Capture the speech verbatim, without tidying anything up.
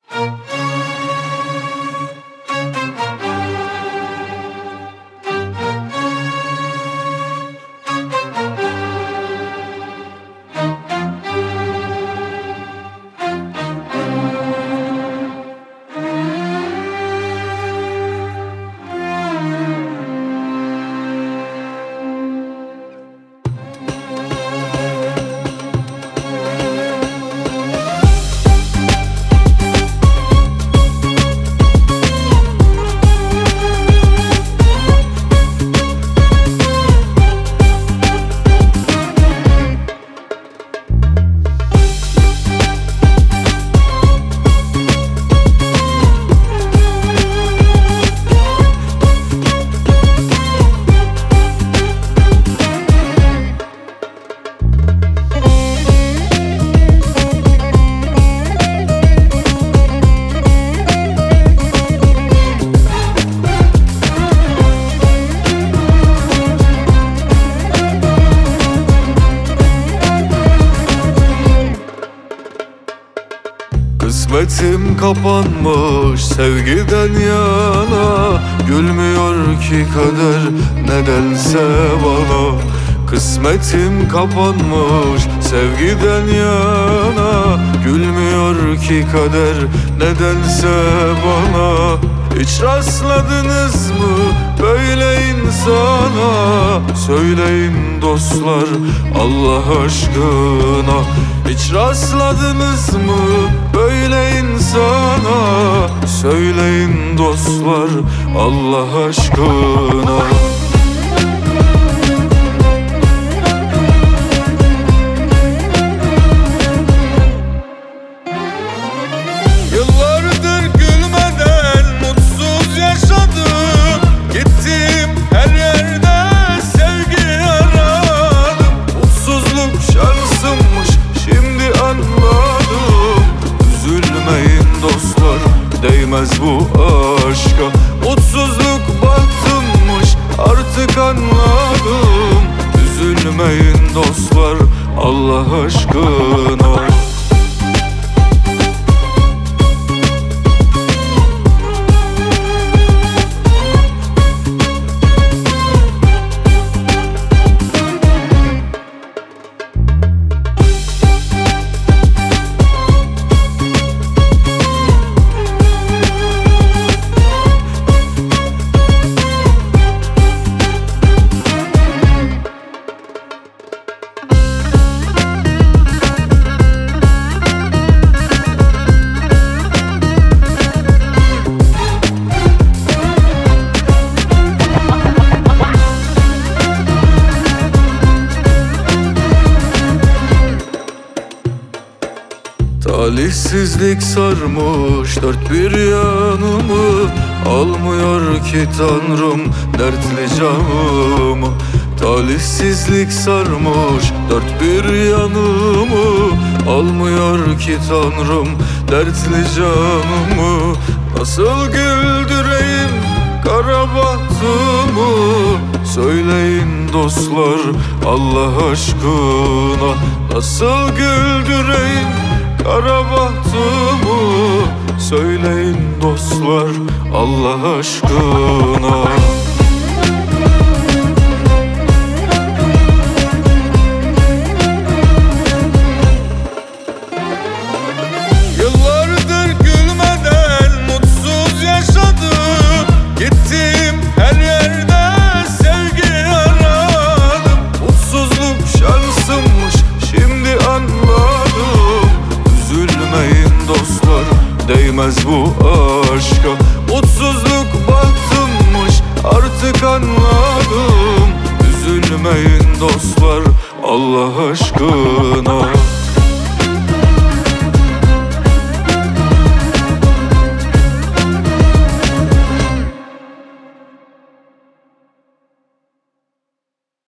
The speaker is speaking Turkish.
Kısmetim kapanmış sevgiden yana, gülmüyor ki kader nedense bana. Kısmetim kapanmış sevgiden yana, gülmüyor ki kader nedense bana. Hiç rastladınız mı böyle insana? Söyleyin dostlar Allah aşkına. Hiç rastladınız mı böyle insana? Söyleyin dostlar Allah aşkına. Değmez bu aşka, mutsuzluk bahtımmış artık anladım. Üzülmeyin dostlar Allah aşkına. Talihsizlik sarmış dört bir yanımı, almıyor ki Tanrım dertli canımı. Talihsizlik sarmış dört bir yanımı, almıyor ki Tanrım dertli canımı. Nasıl güldüreyim kara bahtımı? Söyleyin dostlar Allah aşkına. Nasıl güldüreyim kara bahtımı? Söyleyin dostlar Allah aşkına. Yıllardır gülmeden mutsuz yaşadım. Gittim her yerde sevgi aradım. Mutsuzluk şansımmış şimdi anladım. Üzülmeyin dostlar değmez bu aşka, mutsuzluk bahtımmış artık anladım. Üzülmeyin dostlar Allah aşkına.